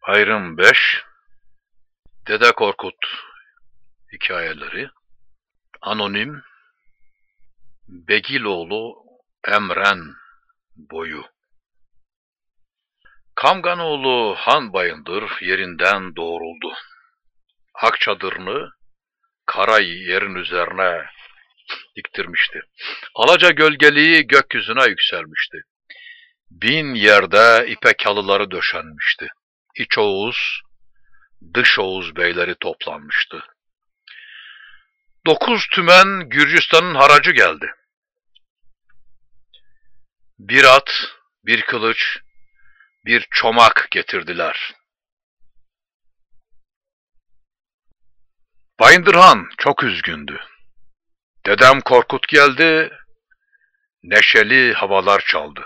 Ayrım 5. Dede Korkut hikayeleri. Anonim. Begiloğlu Emren boyu. Kamganoğlu Han Bayındır yerinden doğruldu. Ak çadırını kara yerin üzerine diktirmişti. Alaca gölgeliği gökyüzüne yükselmişti. 1000 yerde ipek halıları döşenmişti. İç Oğuz, dış Oğuz beyleri toplanmıştı. 9 tümen Gürcistan'ın haracı geldi. Bir at, bir kılıç, bir çomak getirdiler. Bayındır Han çok üzgündü. Dedem Korkut geldi, neşeli havalar çaldı.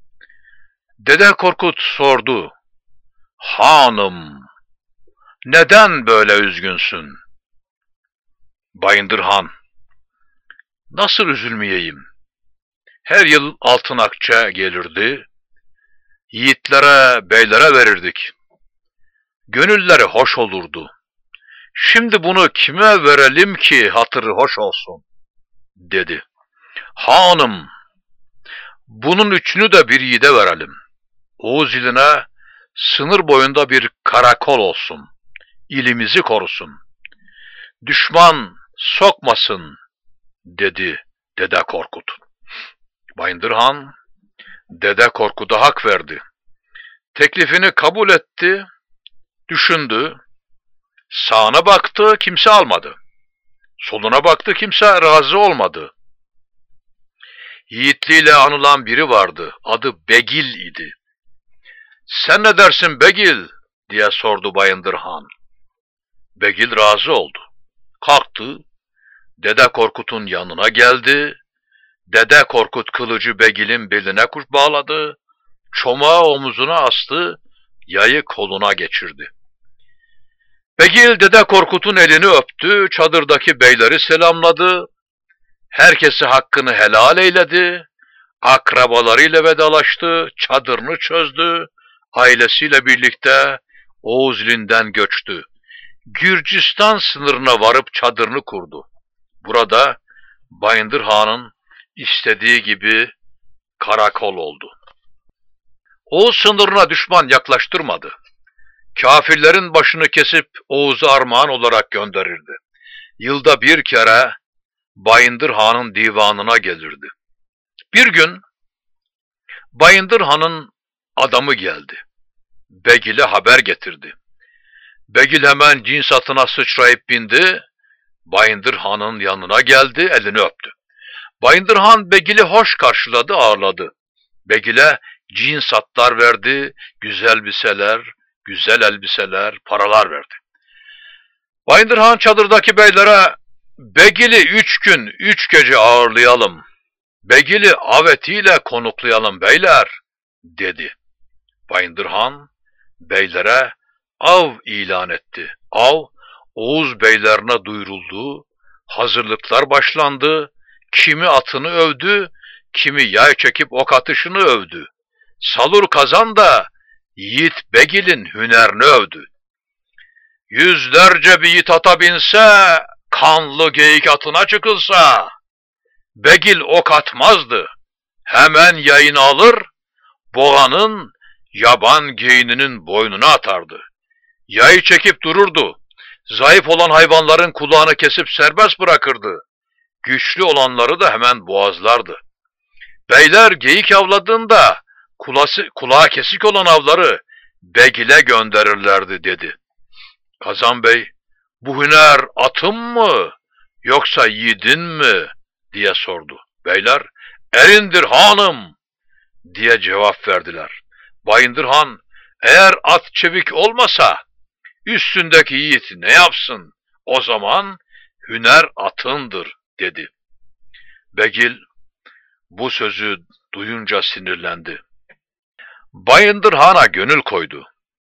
Dede Korkut sordu, "Hanım, neden böyle üzgünsün?" Bayındır Han, "Nasıl üzülmeyeyim? Her yıl altın akçe gelirdi, yiğitlere, beylere verirdik. Gönülleri hoş olurdu. Şimdi bunu kime verelim ki hatırı hoş olsun?" dedi. "Hanım, bunun üçünü de bir yiğide verelim. Oğuz iline sınır boyunda bir karakol olsun, ilimizi korusun. Düşman sokmasın," dedi Dede Korkut. Bayındır Han, Dede Korkut'a hak verdi. Teklifini kabul etti, düşündü. Sağına baktı, kimse almadı. Soluna baktı, kimse razı olmadı. Yiğitliğiyle anılan biri vardı, adı Begil idi. "Sen ne dersin Begil?" diye sordu Bayındır Han. Begil razı oldu. Kalktı, Dede Korkut'un yanına geldi. Dede Korkut kılıcı Begil'in beline bağladı, çomağı omuzuna astı, yayı koluna geçirdi. Begil Dede Korkut'un elini öptü, çadırdaki beyleri selamladı, herkesi hakkını helal eyledi, akrabalarıyla vedalaştı, çadırını çözdü, ailesiyle birlikte Oğuzli'nden göçtü. Gürcistan sınırına varıp çadırını kurdu. Burada Bayındır Han'ın istediği gibi karakol oldu. Oğuz sınırına düşman yaklaştırmadı. Kafirlerin başını kesip Oğuz'a armağan olarak gönderirdi. Yılda bir kere Bayındır Han'ın divanına gelirdi. Bir gün Bayındır Han'ın adamı geldi. Begil'e haber getirdi. Begil hemen cins atına sıçrayıp bindi. Bayındır Han'ın yanına geldi, elini öptü. Bayındır Han Begil'i hoş karşıladı, ağırladı. Begil'e cins atlar verdi, güzel elbiseler, paralar verdi. Bayındır Han çadırdaki beylere, "Begil'i 3 gün 3 gece ağırlayalım. Begil'i av etiyle konuklayalım beyler," dedi. Bayındır Han beylere av ilan etti. Av Oğuz beylerine duyuruldu. Hazırlıklar başlandı. Kimi atını övdü, kimi yay çekip ok atışını övdü. Salur Kazan da yiğit Begil'in hünerini övdü. Yüzlerce bir yiğit ata binse, kanlı geyik atına çıkılsa, Begil ok atmazdı. Hemen yayını alır, boğanın, yaban geyininin boynuna atardı. Yayı çekip dururdu. Zayıf olan hayvanların kulağını kesip serbest bırakırdı. Güçlü olanları da hemen boğazlardı. Beyler geyik avladığında kulağı kesik olan avları Begil'e gönderirlerdi, dedi. Kazan Bey, "Bu hüner atın mı yoksa yiğidin mi?" diye sordu. Beyler, "Erindir hanım," diye cevap verdiler. Bayındır Han, "Eğer at çevik olmasa üstündeki yiğit ne yapsın? O zaman hüner atındır," dedi. Begil bu sözü duyunca sinirlendi. Bayındır Han'a gönül koydu.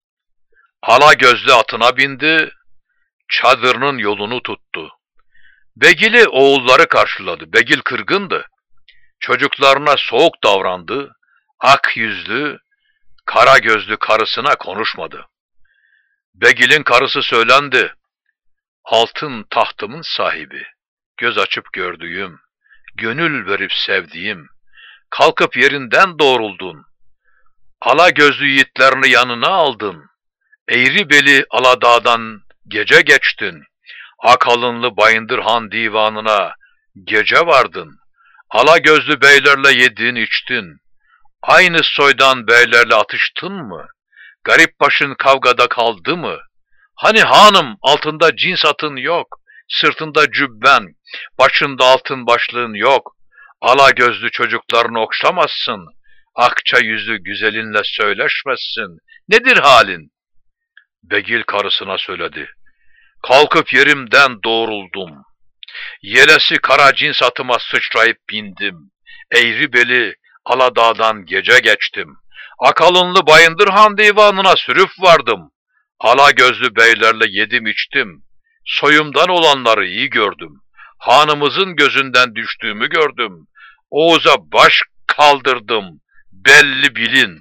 Ala gözlü atına bindi, çadırının yolunu tuttu. Begil'i oğulları karşıladı. Begil kırgındı. Çocuklarına soğuk davrandı. Ak yüzlü, kara gözlü karısına konuşmadı. Begil'in karısı söylendi. Altın tahtımın sahibi, göz açıp gördüğüm, gönül verip sevdiğim, kalkıp yerinden doğruldun. Ala gözlü yiğitlerini yanına aldın. Eğri beli Aladağ'dan gece geçtin. Akalınlı Bayındırhan divanına gece vardın. Ala gözlü beylerle yedin içtin. Aynı soydan beylerle atıştın mı? Garip başın kavgada kaldı mı? Hani hanım altında cins atın yok, sırtında cübben, başında altın başlığın yok. Ala gözlü çocuklarını okşamazsın, akça yüzlü güzelinle söyleşmezsin. Nedir halin? Begil karısına söyledi. Kalkıp yerimden doğruldum. Yelesi kara cins atıma sıçrayıp bindim. Eğri beli Aladağ'dan gece geçtim. Akalınlı Bayındırhan divanına sürüp vardım. Ala gözlü beylerle yedim içtim. Soyumdan olanları iyi gördüm. Hanımızın gözünden düştüğümü gördüm. Oğuz'a baş kaldırdım. Belli bilin.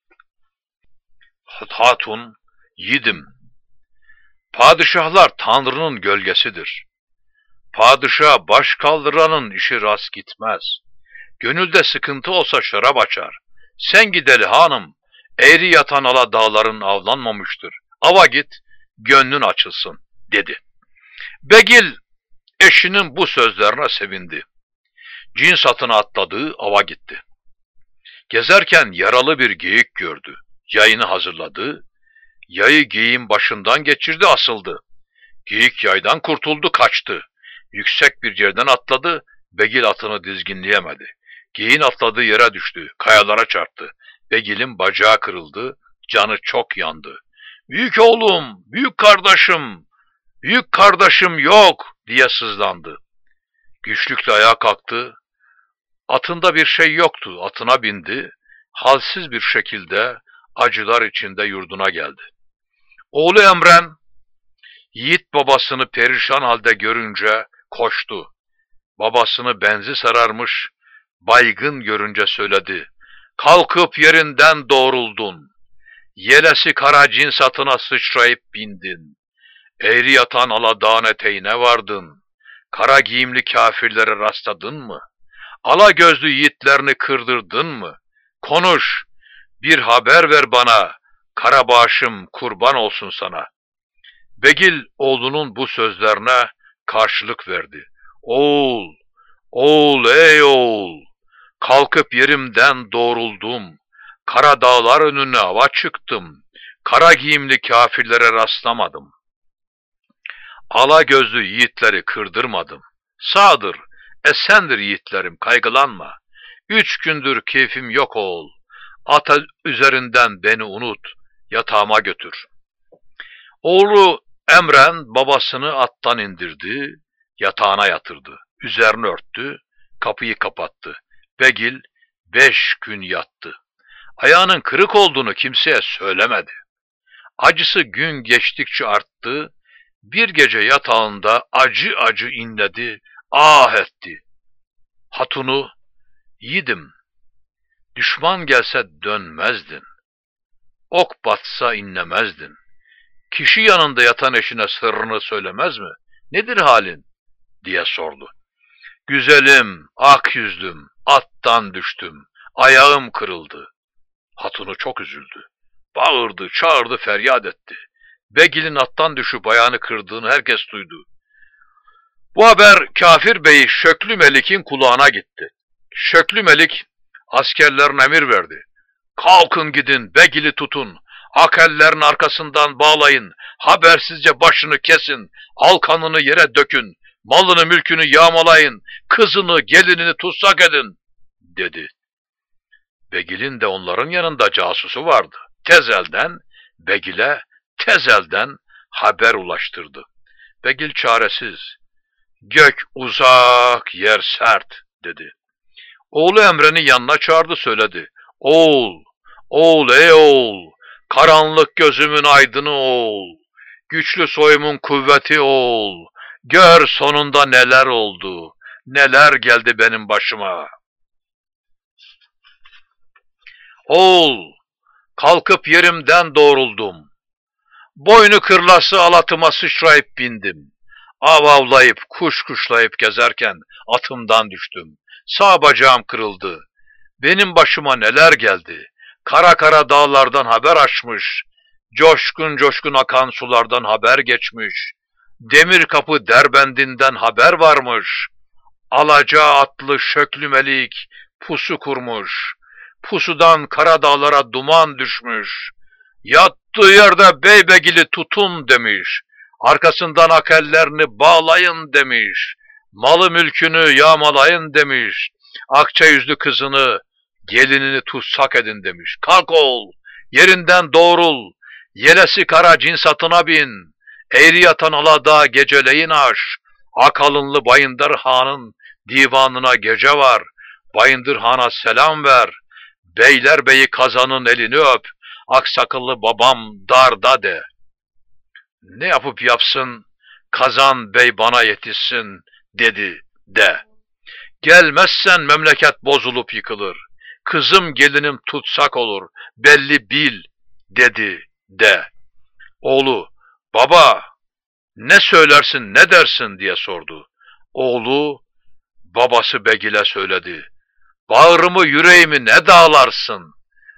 Hatun, yiğidim. Padişahlar Tanrı'nın gölgesidir. Padişaha baş kaldıranın işi rast gitmez. Gönülde sıkıntı olsa şarap açar. Sen gideli hanım, eğri yatan ala dağların avlanmamıştır. Ava git, gönlün açılsın, dedi. Begil, eşinin bu sözlerine sevindi. Cins atına atladığı ava gitti. Gezerken yaralı bir geyik gördü. Yayını hazırladı. Yayı geyiğin başından geçirdi, asıldı. Geyik yaydan kurtuldu, kaçtı. Yüksek bir yerden atladı, Begil atını dizginleyemedi. Geyiğin atladığı yere düştü, kayalara çarptı. Begil'in bacağı kırıldı, canı çok yandı. Büyük oğlum, büyük kardeşim yok diye sızlandı. Güçlükle ayağa kalktı. Atında bir şey yoktu, atına bindi. Halsiz bir şekilde acılar içinde yurduna geldi. Oğlu Emren, yiğit babasını perişan halde görünce koştu. Babasını benzi sararmış, baygın görünce söyledi. Kalkıp yerinden doğruldun. Yelesi kara cins atına sıçrayıp bindin. Eğri yatan Aladağ'ın eteğine vardın. Kara giyimli kafirlere rastladın mı? Ala gözlü yiğitlerini kırdırdın mı? Konuş, bir haber ver bana. Karabaşım kurban olsun sana. Begil oğlunun bu sözlerine karşılık verdi. Oğul, ey oğul, kalkıp yerimden doğruldum. Kara dağlar önüne ava çıktım. Kara giyimli kafirlere rastlamadım. Ala gözlü yiğitleri kırdırmadım. Sağdır, esendir yiğitlerim, kaygılanma. 3 gündür keyfim yok oğul. Ata üzerinden beni unut, yatağıma götür. Oğlu Emren babasını attan indirdi, yatağına yatırdı. Üzerini örttü, kapıyı kapattı. Begil 5 gün yattı. Ayağının kırık olduğunu kimseye söylemedi. Acısı gün geçtikçe arttı. Bir gece yatağında acı acı inledi, ah etti. Hatunu, yiğidim, düşman gelse dönmezdin. Ok batsa inlemezdin. Kişi yanında yatan eşine sırrını söylemez mi? Nedir halin? Diye sordu. Güzelim, ak yüzlüm, attan düştüm, ayağım kırıldı. Hatunu çok üzüldü. Bağırdı, çağırdı, feryat etti. Begil'in attan düşüp ayağını kırdığını herkes duydu. Bu haber Kafir Bey Şöklü Melik'in kulağına gitti. Şöklü Melik askerlerine emir verdi. Kalkın gidin, Begil'i tutun, akellerin arkasından bağlayın, habersizce başını kesin, alkanını yere dökün, malını mülkünü yağmalayın, kızını gelinini tutsak edin, dedi. Begil'in de onların yanında casusu vardı. Begil'e tez elden haber ulaştırdı. Begil çaresiz, gök uzak, yer sert, dedi. Oğlu Emre'ni yanına çağırdı, söyledi. Ey oğul, karanlık gözümün aydını oğul, güçlü soyumun kuvveti oğul, gör sonunda neler oldu, neler geldi benim başıma. Oğul, kalkıp yerimden doğruldum. Boynu kırlası alatıma sıçrayıp bindim. Av avlayıp kuş kuşlayıp gezerken atımdan düştüm. Sağ bacağım kırıldı. Benim başıma neler geldi? Kara kara dağlardan haber açmış. Coşkun coşkun akan sulardan haber geçmiş. Demir kapı Derbendinden haber varmış. Alaca atlı Şöklü Melik pusu kurmuş. Pusudan kara dağlara duman düşmüş. Yattığı yerde beybegili tutun demiş. Arkasından akellerini bağlayın demiş. Malı mülkünü yağmalayın demiş. Akça yüzlü kızını, gelinini tutsak edin demiş. Kalk oğul, yerinden doğrul, yelesi kara cins atına bin. Eğri yatan alada geceleyin aş. Akalınlı Bayındır Han'ın divanına gece var. Bayındır Han'a selam ver. Beylerbeyi Kazan'ın elini öp. Aksakallı babam darda de. Ne yapıp yapsın, Kazan Bey bana yetişsin dedi de. Gelmezsen memleket bozulup yıkılır. Kızım gelinim tutsak olur, belli bil dedi de. Oğlu, baba ne söylersin ne dersin diye sordu. Oğlu, babası Begil'e söyledi. Bağrımı yüreğimi ne dağlarsın?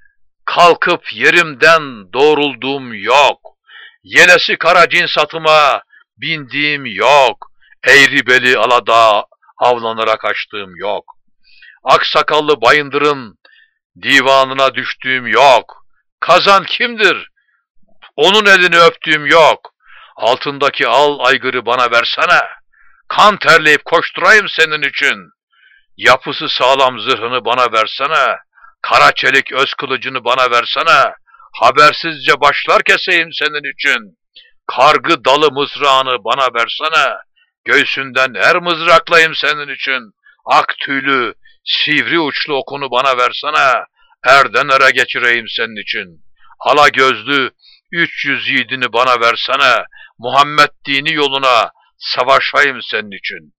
Kalkıp yerimden doğrulduğum yok. Yelesi kara cins atıma bindiğim yok. Eğri beli alada avlanarak açtığım yok. Aksakallı Bayındır'ın divanına düştüğüm yok. Kazan kimdir? Onun elini öptüğüm yok. Altındaki al aygırı bana versene. Kan terleyip koşturayım senin için. Yapısı sağlam zırhını bana versene. Kara çelik öz kılıcını bana versene. Habersizce başlar keseyim senin için. Kargı dalı mızrağını bana versene. Göğsünden er mızraklayayım senin için. Ak tüylü, sivri uçlu okunu bana versene. Erden ere geçireyim senin için. Ala gözlü, 300 yiğidini bana versene. Muhammed dini yoluna savaşayım senin için.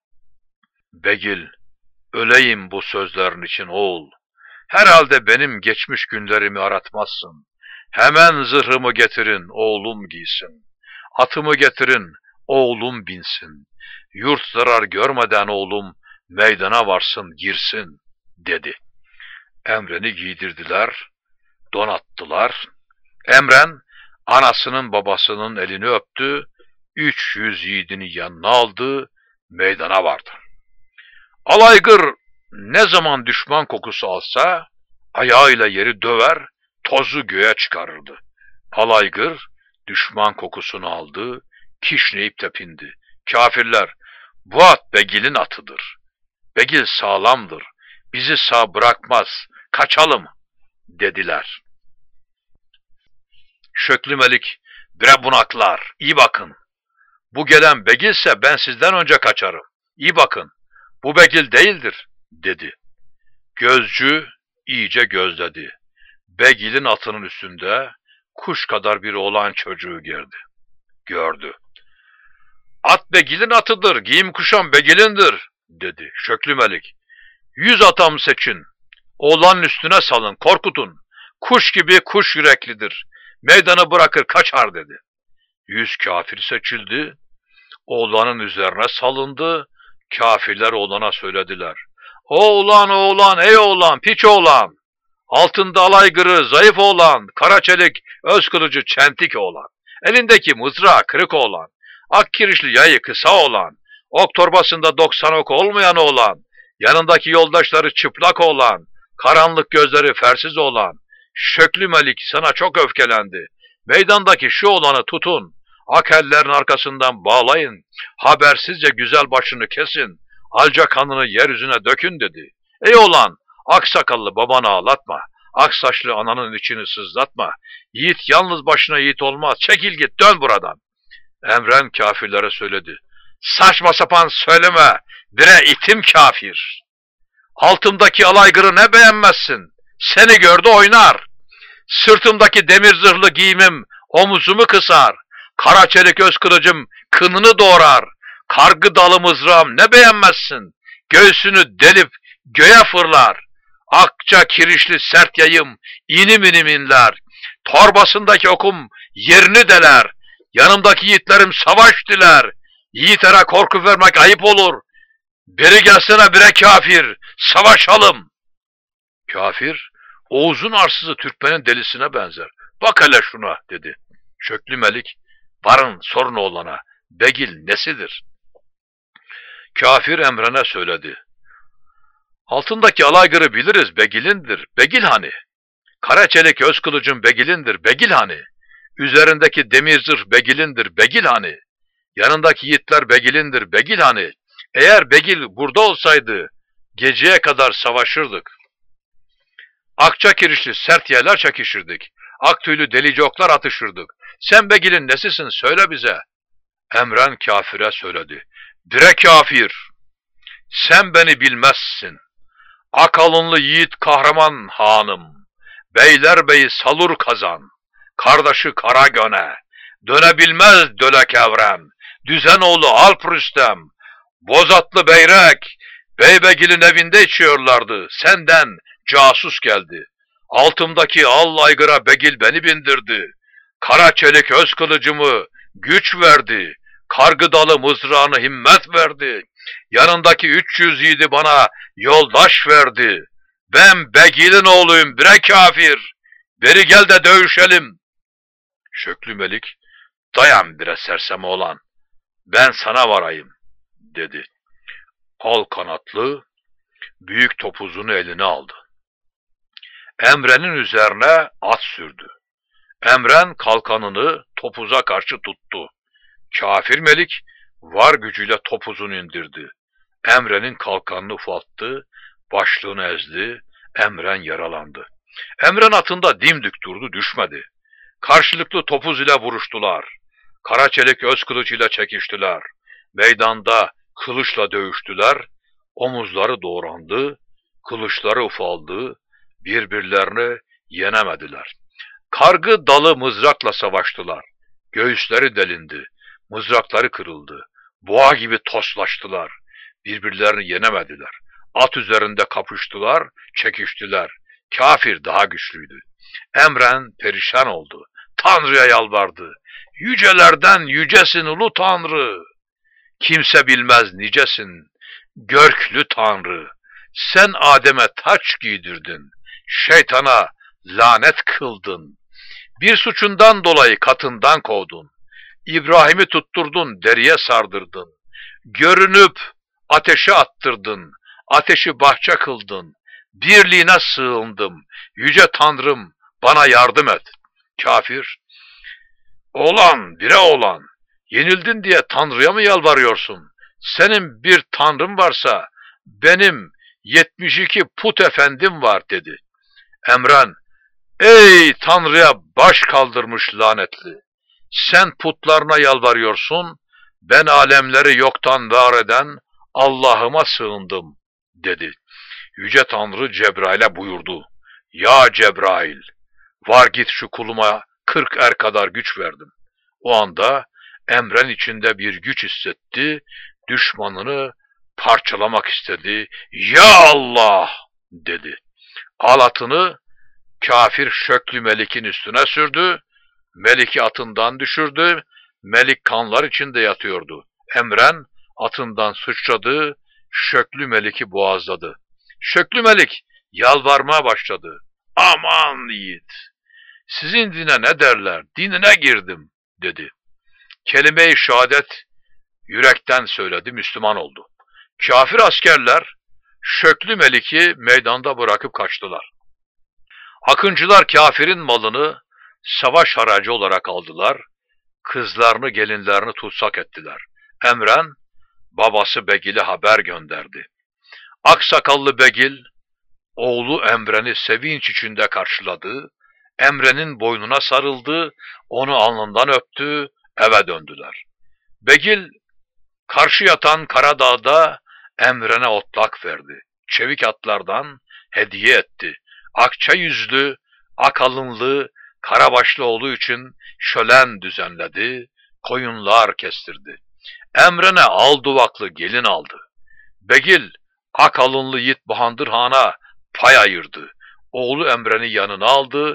Begil, öleyim bu sözlerin için oğul. Herhalde benim geçmiş günlerimi aratmazsın. Hemen zırhımı getirin, oğlum giysin. Atımı getirin, oğlum binsin. Yurt zarar görmeden oğlum meydana varsın, girsin, dedi. Emren'i giydirdiler, donattılar. Emren, anasının babasının elini öptü, 300 yiğidini yanına aldı, meydana vardı. Alaygır ne zaman düşman kokusu alsa, ayağıyla yeri döver, tozu göğe çıkarırdı. Alaygır düşman kokusunu aldı, kişneyip tepindi. Kafirler, bu at Begil'in atıdır. Begil sağlamdır, bizi sağ bırakmaz, kaçalım, dediler. Şöklü Melik, bre bunaklar, iyi bakın. Bu gelen Begil'se ben sizden önce kaçarım. İyi bakın, bu Begil değildir, dedi. Gözcü iyice gözledi. Begil'in atının üstünde kuş kadar bir oğlan çocuğu gördü. At Begil'in atıdır, giyim kuşam Begil'indir, dedi. Şöklü Melik, 100 atam seçin, oğlanın üstüne salın, korkutun. Kuş gibi kuş yüreklidir, meydanı bırakır kaçar, dedi. 100 kafir seçildi, oğlanın üzerine salındı, kafirler oğlana söylediler. Oğlan oğlan, ey oğlan, piç oğlan, altında alaygırı, zayıf oğlan, kara çelik, öz kılıcı, çentik oğlan, elindeki mızrağı kırık oğlan, ak kirişli yayı kısa oğlan, ok torbasında 90 ok olmayan oğlan, yanındaki yoldaşları çıplak oğlan, karanlık gözleri fersiz oğlan, Şöklü Melik sana çok öfkelendi. Meydandaki şu oğlanı tutun, ak ellerin arkasından bağlayın, habersizce güzel başını kesin, alca kanını yeryüzüne dökün, dedi. Ey oğlan, aksakallı babanı ağlatma, aksaçlı ananın içini sızlatma, yiğit yalnız başına yiğit olmaz, çekil git, dön buradan. Emren kafirlere söyledi. Saçma sapan söyleme, bire itim kafir. Altımdaki alaygırı ne beğenmezsin, seni gördü oynar. Sırtımdaki demir zırhlı giyimim omuzumu kısar. Kara çelik öz kılıcım kınını doğrar. Kargı dalı mızrağım ne beğenmezsin, göğsünü delip göğe fırlar. Akça kirişli sert yayım inim inim inler. Torbasındaki okum yerini deler. Yanımdaki yiğitlerim savaş diler. Yiğitlere korku vermek ayıp olur. Biri gelsene bire kafir, savaşalım. Kafir, Oğuz'un arsızı Türkmen'in delisine benzer. Bak hele şuna dedi. Şöklü Melik, varın sorun oğlana, Begil nesidir? Kafir Emren'e söyledi. Altındaki alaygırı biliriz, Begil'indir. Begil hani? Karaçelik Özkılıç'ın Begil'indir, Begil hani? Üzerindeki demir zırh Begil'indir, Begil hani? Yanındaki yiğitler Begil'indir, Begil hani? Eğer Begil burada olsaydı, geceye kadar savaşırdık. Akça kirişli sert yerler çekişirdik. Ak tüylü delici oklar atışırdık. Sen Begil'in nesisin söyle bize. Emren kafire söyledi. Dire kafir, sen beni bilmezsin. Ak alınlı yiğit kahraman hanım. Beylerbeyi Salur Kazan. Kardeşi Karagöne. Dönebilmez Dölek Evrem. Düzenoğlu Alp Rüstem. Bozatlı Beyrek. Beybegil'in evinde içiyorlardı. Senden casus geldi. Altımdaki al aygıra Begil beni bindirdi. Kara çelik öz kılıcımı güç verdi. Kargı dalı mızrağını himmet verdi. Yanındaki 300 yiğidi bana yoldaş verdi. Ben Begil'in oğluyum bre kafir. Beri gel de dövüşelim. Şöklü Melik, dayan bire serseme olan. Ben sana varayım dedi. Al kanatlı, büyük topuzunu eline aldı. Emre'nin üzerine at sürdü. Emren kalkanını topuza karşı tuttu. Kafir Melik var gücüyle topuzunu indirdi. Emre'nin kalkanını ufalttı, başlığını ezdi, Emren yaralandı. Emren atında dimdik durdu, düşmedi. Karşılıklı topuz ile vuruştular. Karaçelik öz kılıç ile çekiştiler. Meydanda kılıçla dövüştüler. Omuzları doğrandı, kılıçları ufaldı, birbirlerini yenemediler. Kargı dalı mızrakla savaştılar. Göğüsleri delindi, mızrakları kırıldı. Boğa gibi toslaştılar. Birbirlerini yenemediler. At üzerinde kapıştılar, çekiştiler. Kafir daha güçlüydü. Emren perişan oldu. Tanrı'ya yalvardı. Yücelerden yücesin ulu Tanrı. Kimse bilmez nicesin. Görklü Tanrı. Sen Adem'e taç giydirdin. Şeytana lanet kıldın. Bir suçundan dolayı katından kovdun. İbrahim'i tutturdun, deriye sardırdın. Görünüp ateşe attırdın. Ateşi bahçe kıldın. Birliğine sığındım. Yüce Tanrım bana yardım et. Kafir, oğlan, bire oğlan, yenildin diye Tanrı'ya mı yalvarıyorsun? Senin bir Tanrın varsa benim 72 put efendim var dedi. Emren, ey Tanrı'ya baş kaldırmış lanetli. Sen putlarına yalvarıyorsun, ben alemleri yoktan var eden Allah'ıma sığındım dedi. Yüce Tanrı Cebrail'e buyurdu. Ya Cebrail, var git şu kuluma 40 er kadar güç verdim. O anda Emren içinde bir güç hissetti, düşmanını parçalamak istedi. Ya Allah dedi. Al atını kafir Şöklü Melik'in üstüne sürdü. Melik'i atından düşürdü. Melik kanlar içinde yatıyordu. Emren atından sıçradı, Şöklü Melik'i boğazladı. Şöklü Melik yalvarmaya başladı. Aman yiğit, sizin dine ne derler, dinine girdim dedi. Kelime-i şehadet yürekten söyledi, Müslüman oldu. Kafir askerler Şöklü Melik'i meydanda bırakıp kaçtılar. Akıncılar kafirin malını savaş haracı olarak aldılar, kızlarını gelinlerini tutsak ettiler. Emren babası Begil'e haber gönderdi. Aksakallı Begil oğlu Emren'i sevinç içinde karşıladı, Emren'in boynuna sarıldı, onu alnından öptü, eve döndüler. Begil karşı yatan Karadağ'da Emren'e otlak verdi. Çevik atlardan hediye etti. Akça yüzlü, ak alınlı, karabaşlı olduğu için şölen düzenledi, koyunlar kestirdi. Emren'e al duvaklı gelin aldı. Begil ak alınlı yiğit Bahandır Han'a pay ayırdı. Oğlu Emren'i yanına aldı,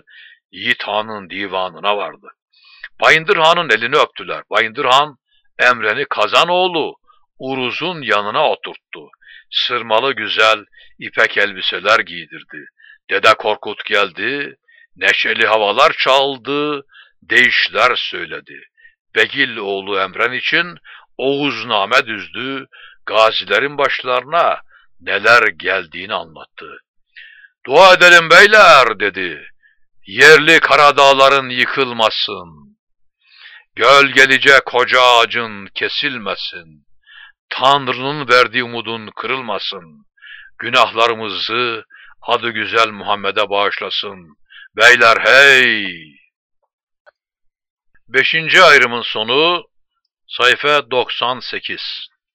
Yiğit Han'ın divanına vardı. Bayındır Han'ın elini öptüler. Bayındır Han, Emre'ni Kazanoğlu Uruz'un yanına oturttu. Sırmalı güzel ipek elbiseler giydirdi. Dede Korkut geldi, neşeli havalar çaldı, deyişler söyledi. Begil oğlu Emren için Oğuzname düzdü, gazilerin başlarına neler geldiğini anlattı. Dua edelim beyler dedi, yerli Karadağların yıkılmasın. Gölgelice koca ağacın kesilmesin. Tanrı'nın verdiği umudun kırılmasın. Günahlarımızı adı güzel Muhammed'e bağışlasın. Beyler hey! Beşinci ayrımın sonu sayfa 98.